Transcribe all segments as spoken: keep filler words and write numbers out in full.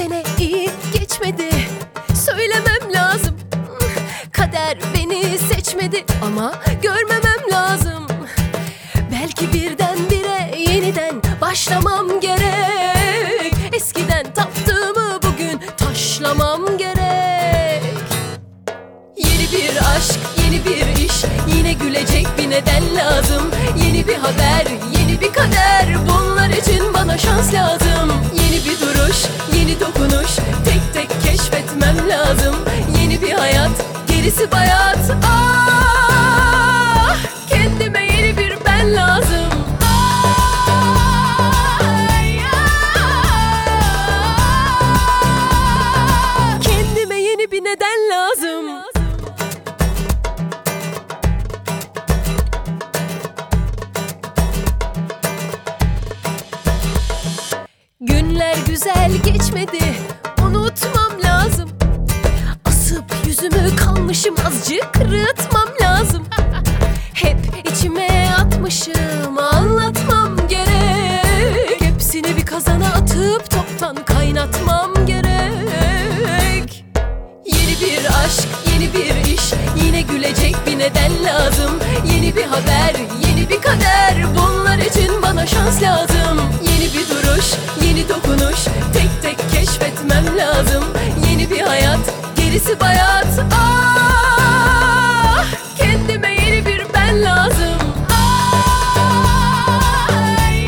sene iyi geçmedi, söylemem lazım. Kader beni seçmedi ama görmemem lazım. Belki birdenbire yeniden başlamam gerek. Eskiden taptığımı bugün taşlamam gerek. Yeni bir aşk, yeni bir iş, yine gülecek bir neden lazım. Yeni bir haber, yeni bir kader, bunlar için bana şans lazım. Yeni bir duruş, yeni dokunuş, tek tek keşfetmem lazım. Yeni bir hayat, gerisi bayat. Ah, kendime yeni bir ben lazım. Ay, ah, kendime yeni bir neden lazım. Günler güzel geçmedi, unutmam lazım. Asıp yüzümü kalmışım, azıcık kırıtmam lazım. Hep içime atmışım, anlatmam gerek. Hepsini bir kazana atıp toptan kaynatmam gerek. Yeni bir aşk, yeni bir iş, yine gülecek bir neden lazım. Yeni bir haber, yeni bir kader, bunlar için bana şans lazım. Yeni bir duruş, yeni dokunuş, tek tek keşfetmem lazım. Yeni bir hayat, gerisi bayat. Ah, kendime yeni bir ben lazım. Ay,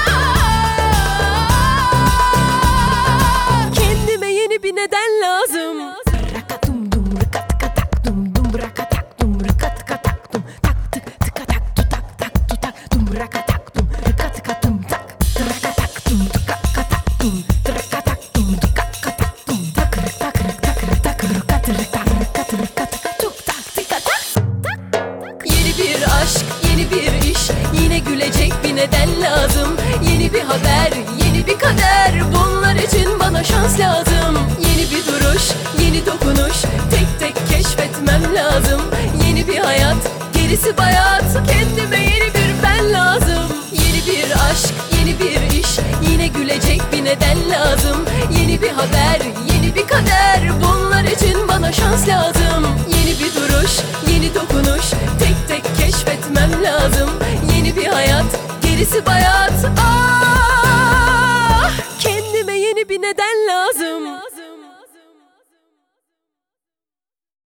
ah, kendime yeni bir neden lazım. Rakatum dum rakat katak dum dum rakatak dum rakat katak dum tak tık tıka tak tutak tak tutak dum rakatak dum rakat katum tak rakatak dum tuka katak dum rakatak dum tuka katak dum tak tak tak tak rakat rakat rakat rakat tuk tak tika tak. Yeni bir aşk, yeni bir iş, yine gülecek bir neden lazım. Yeni bir haber, yeni bir kader, bunlar için bana şans lazım. Yeni bir duruş, yeni dokunuş, tek tek keşfetmem lazım. Yeni bir hayat, gerisi bayat. Kendime yeni bir ben lazım. Yeni bir aşk, yeni bir iş, yine gülecek bir neden lazım. Yeni bir haber, yeni bir kader, bunlar için bana şans lazım. Yeni bir duruş, yeni dokunuş, tek tek keşfetmem lazım. Yeni bir hayat, gerisi bayat. Ah, kendime yeni bir neden lazım.